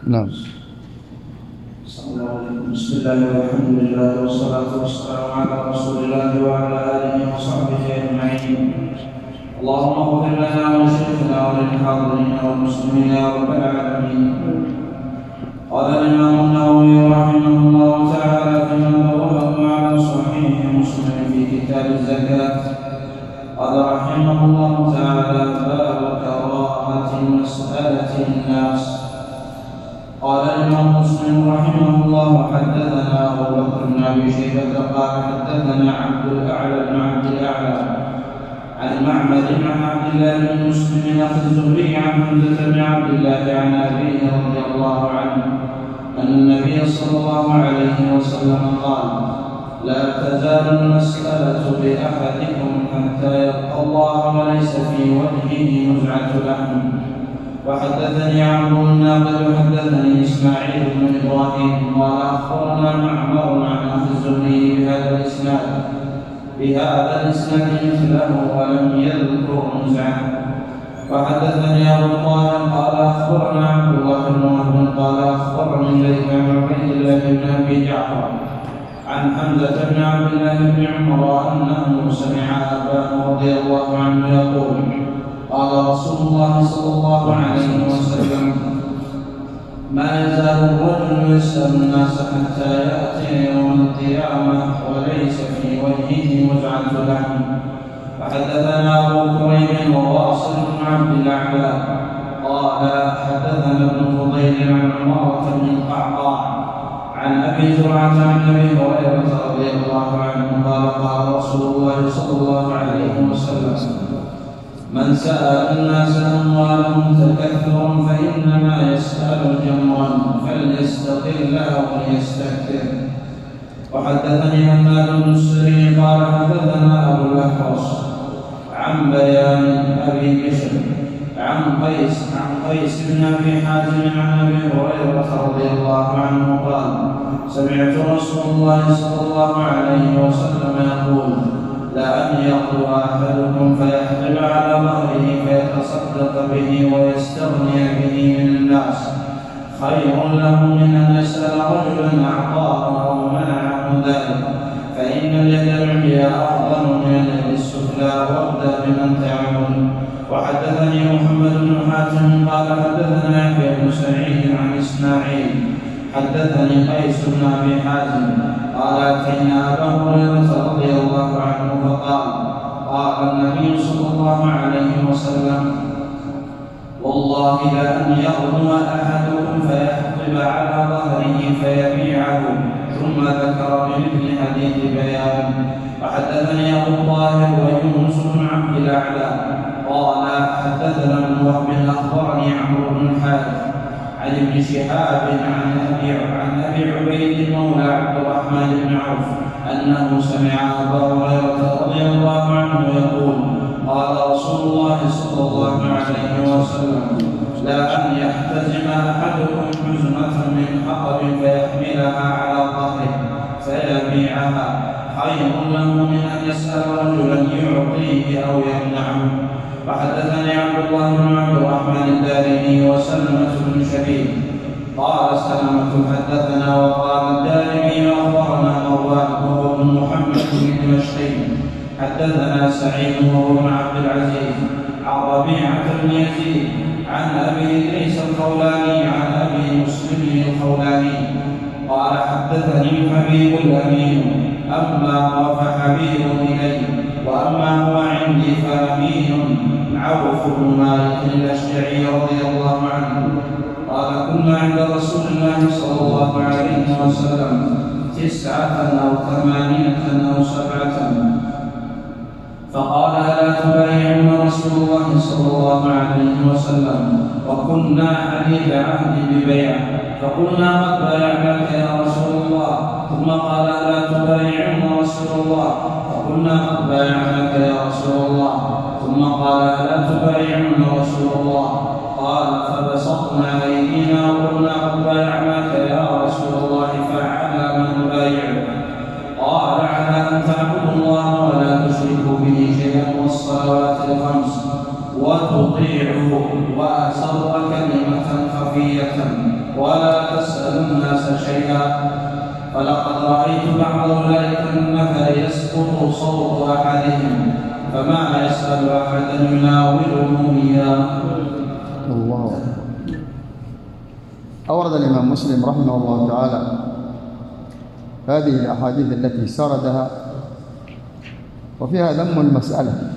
نعم. بسم الله والحمد لله والصلاة والسلام على رسول الله وعلى آله وصحبه أجمعين. اللهم اغفر لنا ولشيخنا وللحاضرين والمسلمين يا رب العالمين. قال الإمام النووي رحمه الله تعالى فيما رواه على صحيح مسلم في كتاب الزكاة، قال رحمه الله تعالى: باب كراهة مسألة الناس. قال الإمام مسلم رحمه الله: حدثنا أبو بكر بن أبي شيبة قال حدثنا عبد الأعلى بن عبد الأعلى عن معمر عن عبد الله بن مسلم أخي الزهري عن حمزة بن عبد الله عن أبيه رضي الله عنه أن النبي صلى الله عليه وسلم قال: لا تزال المسألة بأحدكم حتى يلقى الله وليس في وجهه نزعة لحم. وحدثني عمرو الناقد حدثني إسماعيل بن إبراهيم قال أخبرنا معمر عن أخي الزهري بهذا الإسناد مثله ولم يذكر نزعه. وحدثني أبو الطاهر قال أخبرنا عبد الله بن وهب قال أخبرني الليث عن عبيد الله بن أبي جعفر عن حمزة بن عبد الله بن عمر أنه سمع أباه رضي الله عنه يقول: قال رسول الله صلى الله عليه وسلم: ما يزال الرجل يسأل الناس حتى يأتي يوم القيامة وليس في وجهه نزعة لحم. وحدثنا أبو كريب وواصل بن عبد الأعلى قال حدثنا ابن فضيل عن عمارة بن القعقاع عن أبي زرعة عن أبي هريرة رضي الله عنه قال: قال رسول الله صلى الله عليه وسلم: من سأل الناس أموالهم تكثرا فإنما يسأل جمرا فليستقل أو ليستكثر. وحدثني حماد بن السري قال حدثنا أبو الأحوص عن بيان أبي بشر عن قيس بن أبي حازم عن أبي هريرة رضي الله عنه قال: سمعت رسول الله صلى الله عليه وسلم يقول: لأن يقضى أحدكم فيحمل على ظهره فيتصدق به ويستغني به من الناس خير له من أن يسأل رجلا أعطاه أو منعه ذلك، فإن اليد العليا أفضل من اليد السفلى، وابدأ بمن تعمل. وحدثني محمد بن حاتم قال حدثنا يحيى بن سعيد عن إسماعيل حدثني قيس بن أبي حازم قال: أتينا أبا هريرة رضي الله عنه فقال: قال النبي صلى الله عليه وسلم: والله لأن يغنم أحدكم فيحطب على ظهره فيبيعه، ثم ذكر بمثل حديث بيان. وحدثني أبو الطاهر ويونس بن عبد الأعلى قال حدثنا ابن وهب أخبرني عمرو بن الحارث عن ابن شهاب عن أبي عبيد مولى عبد الرحمن بن عوف أنه سمع أبا هريرة رضي الله عنه يقول: قال رسول الله صلى الله عليه وسلم: لا أن يحتزم أحدكم حزمة من حطب فيحملها على ظهره فيبيعها خير له من أن يسأل رجلا يعطيه أو يمنعه. وحدثني عبد الله بن عبد الرحمن الدارمي وسلمة بن شبيب قال سلمة حدثنا وقال الدارمي أخبرنا مروان وهو بن محمد بن دمشقي حدثنا سعيد وهو بن عبد العزيز عن ربيعة بن يزيد عن أبي إدريس الخولاني عن أبي مسلم الخولاني قال حدثني الحبيب الأمين: أما هو فحبيب إلي، وأما هو عندي فأمين عوف بن مالك الأشجعي رضي الله عنه قال: كنا عند رسول الله صلى الله عليه وسلم 9 أو 8 أو 7، فقال: ألا تبايعون رسول الله صلى الله عليه وسلم؟ وكنا حديث عهد ببيع، فقلنا: قد بايعناك يا رسول الله. ثم قال: ألا تبايعون رسول الله؟ فقلنا: قد بايعناك يا رسول الله. ثم قال: ألا تبايعون رسول الله؟ قال: فبسطنا أيدينا وقلنا: قد بايعناك يا رسول الله، فعلى من نبايعك؟ قال: على أن تعبدوا الله ولا تشركوا به شيئا والصلوات الخمس وتطيعوا وأسر كلمة خفية ولا تسأل الناس شيئا. فلقد رأيت بعض أولئك النفر يسقط صوت أحدهم فما يسأل أحدا يناوله إياه. الله. أورد الإمام مسلم رحمه الله تعالى هذه الأحاديث التي سردها وفيها ذم المسألة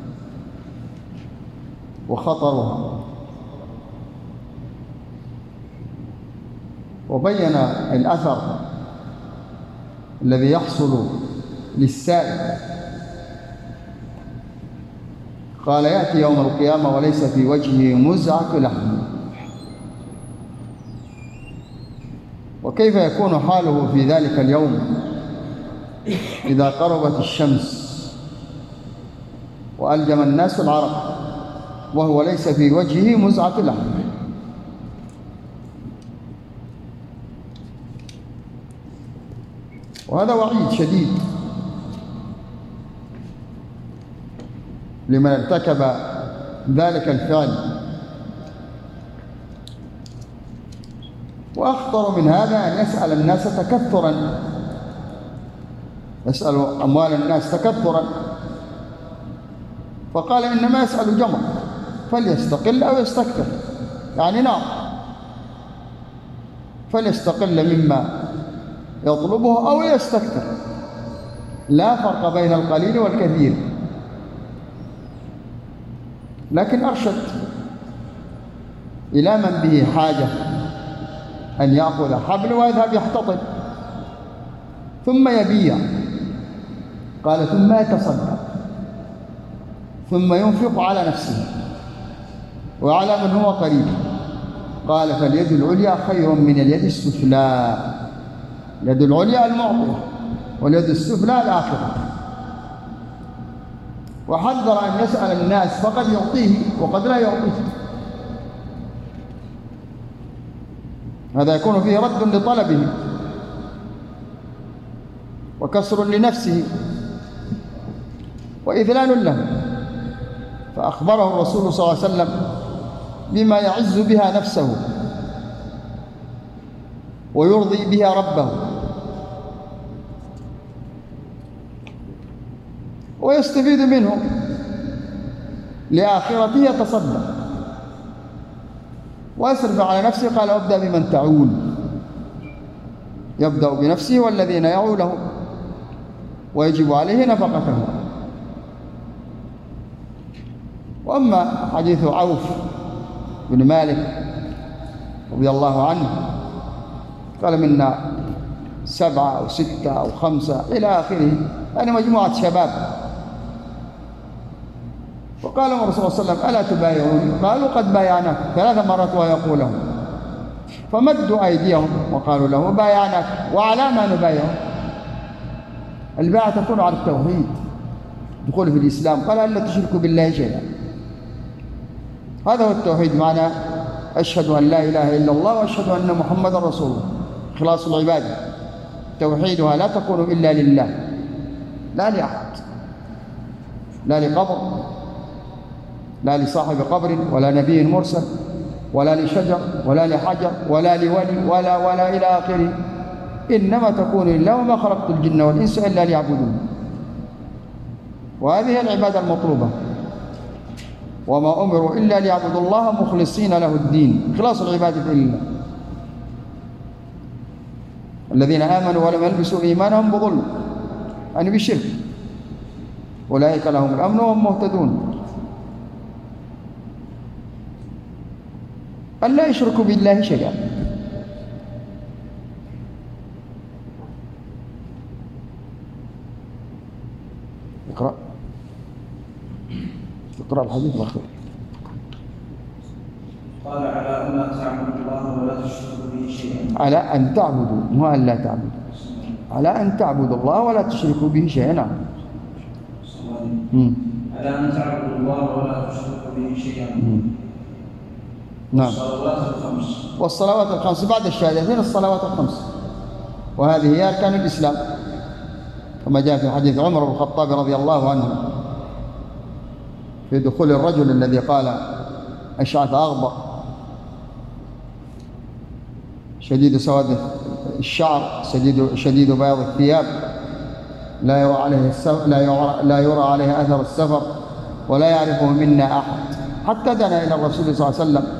وخطرها، وبين الأثر الذي يحصل للسائل. قال: يأتي يوم القيامة وليس في وجهه مزعة لحم. وكيف يكون حاله في ذلك اليوم إذا قربت الشمس وألجم الناس العرق وهو ليس في وجهه مزعة لحم؟ وهذا وعيد شديد لمن ارتكب ذلك الفعل. وأخطر من هذا أن يسأل الناس تكثرا، يسأل أموال الناس تكثرا. فقال: إنما يسأل جمر فليستقل أو يستكثر، يعني نار، فليستقل مما يطلبه أو يستكثر، لا فرق بين القليل والكثير. لكن أرشد إلى من به حاجة أن يأخذ حبل ويذهب يحتطب ثم يبيع. قال: ثم يتصدق ثم ينفق على نفسه وعلى من هو قريب. قال: فاليد العليا خير من اليد السفلى. اليد العليا المعطية واليد السفلى الآخرة. وحذر أن يسأل الناس فقد يعطيه وقد لا يعطيه. هذا يكون فيه رد لطلبه وكسر لنفسه وإذلال له. فأخبره الرسول صلى الله عليه وسلم بما يعز بها نفسه ويرضي بها ربه ويستفيد منه لآخرته، يتصدق ويصرف على نفسه. قال: وابدأ بمن تعول. يبدأ بنفسه والذين يعوله ويجب عليه نفقته. وأما حديث عوف بن مالك رضي الله عنه قال: منا 7 أو 6 أو 5 إلى آخره، يعني مجموعة شباب. وقال الرسول صلى الله عليه وسلم: ألا تبايعون؟ قالوا: قد بايعناك 3 مرات ويقول لهم. فمدوا أيديهم وقالوا له: بايعناك. وعلى ما نبايع؟ البيعة تكون على التوحيد، دخول في الإسلام. قال: ألا تشركوا بالله شيئا. هذا هو التوحيد، معنى أشهد أن لا إله إلا الله وأشهد أن محمدا رسول الله. إخلاص العبادة توحيدها لا تكون إلا لله، لا لأحد، لا لقبر، لا لصاحب قبر، ولا نبي مرسل، ولا لشجر، ولا لحجر، ولا لولي، ولا إلى آخره. إنما تكون لله، وما خلقت الجن والإنس إلا ليعبدون. وهذه العبادة المطلوبة. وما أمروا إلا ليعبدوا الله مخلصين له الدين، إخلاص العبادة لله. الذين آمنوا ولم يلبسوا إيمانهم بظلم، يعني بالشرك، أولئك لهم الأمن وهم مهتدون. أن لا يشركوا بالله شيئا. اقرأ الحديث الأخير. قال: على أن تعبدوا الله ولا تشركوا به شيئا. على أن تعبدوا، مو أن لا تعبدوا. على أن تعبدوا الله ولا تشركوا به شيئا. نعم. على أن تعبدوا الله ولا تشركوا به شيئا. نعم. والصلوات الخمس بعد الشهادتين الصلوات الخمس، وهذه هي أركان الإسلام، كما جاء في حديث عمر بن الخطاب رضي الله عنه في دخول الرجل الذي قال أشعث أغبر شديد سواد الشعر، شديد بياض الثياب، لا يرى عليه أثر السفر، ولا يعرفه منا أحد، حتى دنا إلى الرسول صلى الله عليه وسلم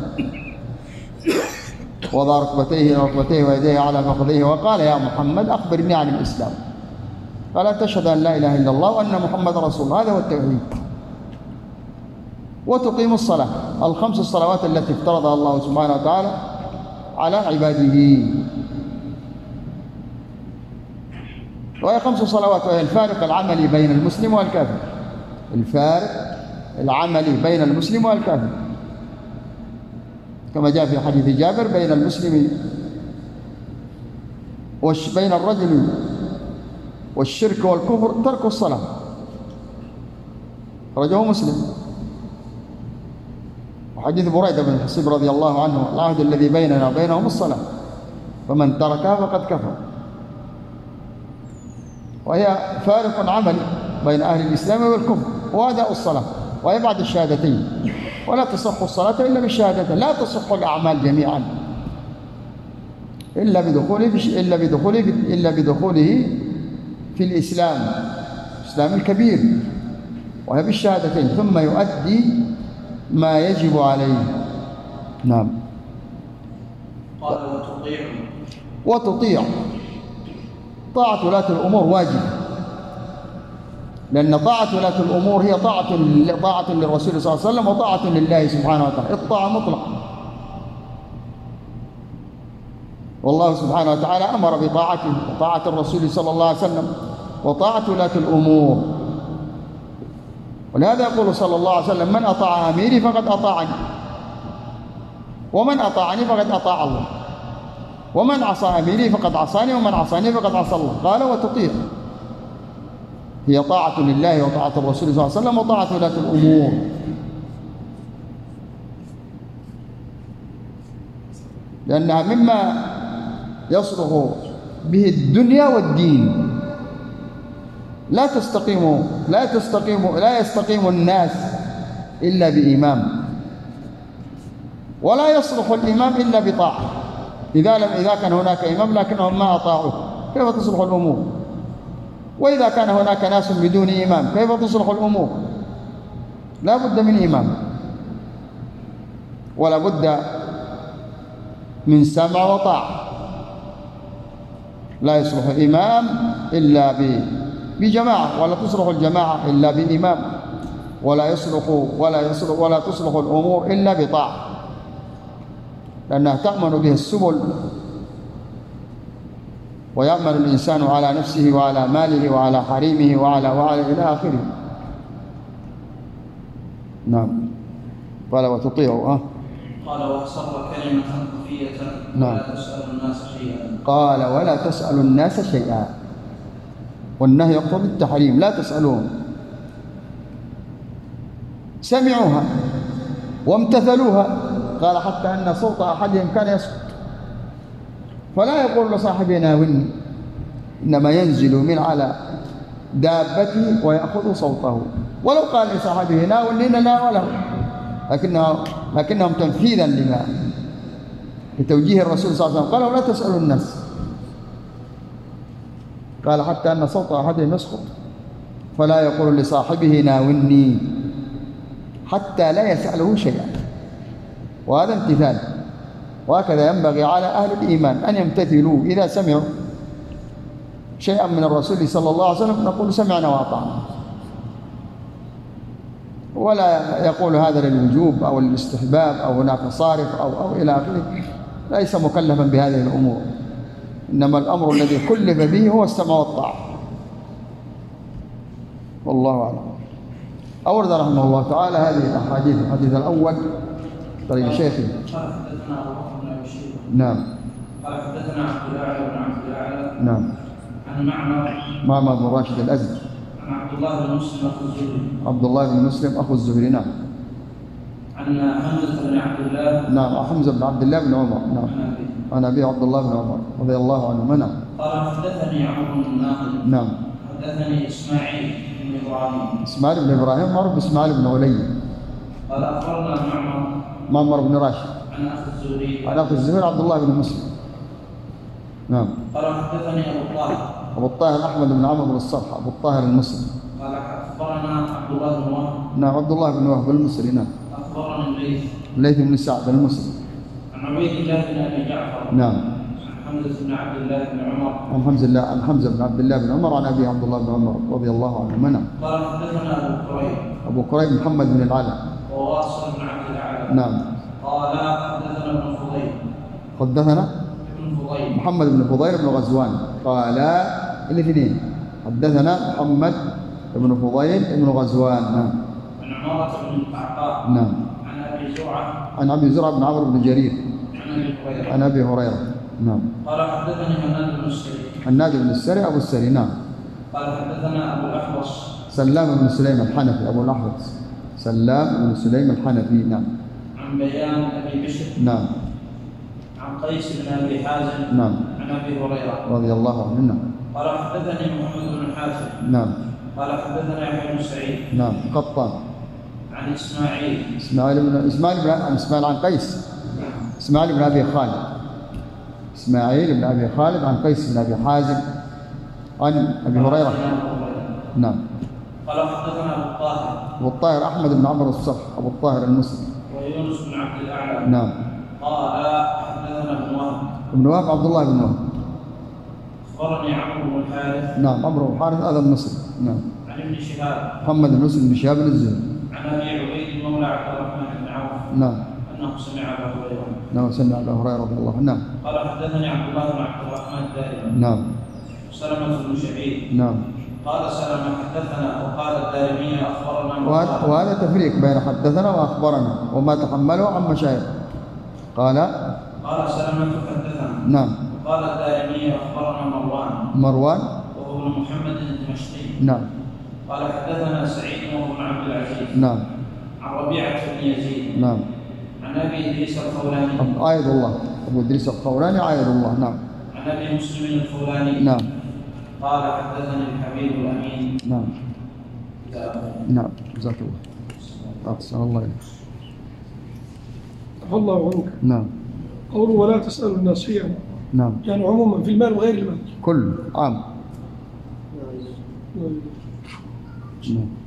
وضع ركبتيه ويديه على فخذيه وقال: يا محمد أخبرني عن الإسلام. قال: تشهد أن لا إله إلا الله وأن محمد رسول الله، هذا هو التوحيد، وتقيم الصلاة، الخمس الصلوات التي افترضها الله سبحانه وتعالى على عباده، وهي 5 صلوات، وهي الفارق العملي بين المسلم والكافر، الفارق العملي بين المسلم والكافر، كما جاء في حديث جابر: بين المسلم بين الرجل والشرك والكفر ترك الصلاة، رجعه مسلم. وحديث بريدة بن الحصيب رضي الله عنه: العهد الذي بيننا وبينهم الصلاة، فمن تركها فقد كفر. وهي فارق عملي بين أهل الإسلام والكفر، وأداء الصلاة، وهي بعد الشهادتين، ولا تصح الصلاة إلا بالشهادتين، لا تصح الأعمال جميعا إلا بدخوله في الإسلام الكبير، وهي بالشهادتين، ثم يؤدي ما يجب عليه. نعم. قال: وتطيع. طاعة ولاة الأمور واجب، لأن طاعة ولاة الأمور هي طاعة للرسول صلى الله عليه وسلم وطاعة لله سبحانه وتعالى، الطاعة مطلقة. والله سبحانه وتعالى أمر بطاعته وطاعة الرسول صلى الله عليه وسلم وطاعة ولاة الأمور، ولهذا يقول صلى الله عليه وسلم: من أطاع أميري فقد أطاعني، ومن أطاعني فقد أطاع الله، ومن عصى أميري فقد عصاني، ومن عصاني فقد عصى الله. قال: وتطيع، هي طاعة لله وطاعة الرسول صلى الله عليه وسلم وطاعة ولاة الأمور، لأنها مما يصلح به الدنيا والدين. لا يستقيم الناس إلا بإمام، ولا يصلح الإمام إلا بطاعة. إذا كان هناك إمام لكنهم ما أطاعوه كيف تصلح الأمور؟ وإذا كان هناك ناس بدون إمام كيف تصلح الأمور؟ لا بد من إمام، ولا بد من سمع وطاعة. لا يصلح الإمام إلا بجماعة، ولا تصلح الجماعة إلا بإمام، ولا تصلح الأمور إلا بطاعة، لأنها تأمن به السبل، ويأمن الإنسان على نفسه وعلى ماله وعلى حريمه وعلى إلى آخره. نعم. قال: وتطيعوا. قال: وأسر كلمة خفية ولا تسأل الناس شيئا. قال: ولا تسأل الناس شيئا، والنهي يقتضي التحريم، لا تسألوهم. سمعوها وامتثلوها. قال: حتى أن صوت أحدهم كان يسقط، فلا يقول لصاحبه ناولني، إنما ينزل من على دابته ويأخذ صوته، ولو قال لصاحبه ناولني لناوله، لكنهم تنفيذا لتوجيه الرسول صلى الله عليه وسلم قالوا: لا تسألوا الناس. قال: حتى أن صوت أحدهم يسقط، فلا يقول لصاحبه ناولني، حتى لا يسأله شيئا. وهذا امتثال، وهكذا ينبغي على أهل الإيمان أن يمتثلوا. إذا سمعوا شيئا من الرسول صلى الله عليه وسلم نقول: سمعنا وأطعنا، ولا يقول هذا للوجوب أو للاستحباب أو هناك صارف أو إلى آخره. ليس مكلفا بهذه الأمور، إنما الأمر الذي كلف به هو السمع والطاعة، والله أعلم. أورد رحمه الله تعالى هذه الأحاديث. الحديث الأول طريق شيخي. قال: حدثنا أبو بكر بن أبي شيبة. نعم. قال: حدثنا عبد الأعلى بن عبد الأعلى. نعم. عن معمر بن راشد الأزدي. عن عبد الله بن مسلم أخو الزهري. عبد الله بن مسلم أخو الزهري. نعم. عن حمزة بن عبد الله. نعم. حمزة بن عبد الله بن عمر. نعم. عن أبي عبد الله بن عمر رضي الله عنه. نعم. قال: حدثني عمرو بن الناقد. نعم. حدثني إسماعيل بن إبراهيم. إسماعيل بن إبراهيم معروف بإسماعيل بن علي. قال: أخبرنا معمر بن راشد عن أخي الزهري. عن أخي الزهري عبد الله بن مسلم. نعم. قال حدثني أبو طاهر. أبو الطاهر أحمد بن عمرو بن الصرح أبو الطاهر المصري. قال أخبرنا عبد الله بن وهب. نعم عبد الله بن وهب المصري. نعم. أخبرنا الليث بن سعد المصري. عن عبيد الله بن أبي جعفر. نعم. عن حمزة بن عبد الله بن عمر. عن حمزة بن عبد الله بن عمر عن أبي عبد الله بن عمر رضي الله عنهما. نعم. قال حدثنا أبو كريب. أبو كريب محمد بن العلاء. وواصل بن عبد الأعلى. نعم. قال حدثنا ابن فضيل. حدثنا ابن فضيل. محمد بن فضيل بن غزوان. قال الاثنين حدثنا محمد بن فضيل بن غزوان. نعم. عن عمارة بن القعقاع. نعم. عن أبي زرعة. عن أبي زرعة بن عمرو بن جرير. عن أبي هريرة. عن أبي هريرة. نعم. قال حدثني حناد بن السري. حناد بن السري أبو السري. نعم. قال حدثنا أبو الأحوص. سلام بن سليم الحنفي أبو الأحوص. سلام بن سليم الحنفي. نعم. عن بيان أبي بشر. نعم. عن قيس بن أبي حازم. نعم. عن أبي هريرة رضي الله عنه. نعم. قال حدثني محمد بن حاتم. نعم. قال حدثنا يحيى بن سعيد. نعم. قطان. عن إسماعيل. إسماعيل عن قيس. إسماعيل بن أبي خالد. إسماعيل بن أبي خالد عن قيس بن أبي حازم عن أبي هريرة. نعم. قال حدثنا أبو الطاهر. أبو الطاهر أحمد بن عمرو الصرح أبو الطاهر المصري. ويونس بن عبد الأعلى. نعم. قال حدثنا ابن وهب. ابن وهب عبد الله بن وهب. أخبرني عمرو بن الحارث. نعم. عمرو بن الحارث هذا المصري. نعم. عن ابن شهاب. محمد بن مسلم بن شهاب الزهري. عن أبي عبيد مولى عبد الرحمن بن عوف. نعم. أنه سمع أبا هريرة. نعم. سمع أبا هريرة رضي الله عنه. نعم. قال حدثني عبد الله بن عبد الرحمن الدارمي. نعم. سلمة بن شبيب. نعم. قال سلمة حدثنا وقال الدارمي أخبرنا. وهذا تفريق بين حدثنا وأخبرنا وما تحمله عن مشايخ. قال سلمة حدثنا. نعم. وقال الدارمي أخبرنا مروان وهو ابن محمد الدمشقي. نعم. قال حدثنا سعيد وهو بن عبد العزيز. نعم. عن ربيعة بن يزيد. نعم. عن أبي إدريس الخولاني. عايد الله. أبو إدريس الخولاني عايد الله. نعم. عن أبي مسلم الخولاني. نعم. قال حدثني الحبيب الأمين. نعم. نعم. جزاك الله. أحسن الله إليك. عفى الله عنك. نعم. قوله ولا تسأل الناس فيها. نعم. يعني عموما في المال وغير المال. كل عام. نعم.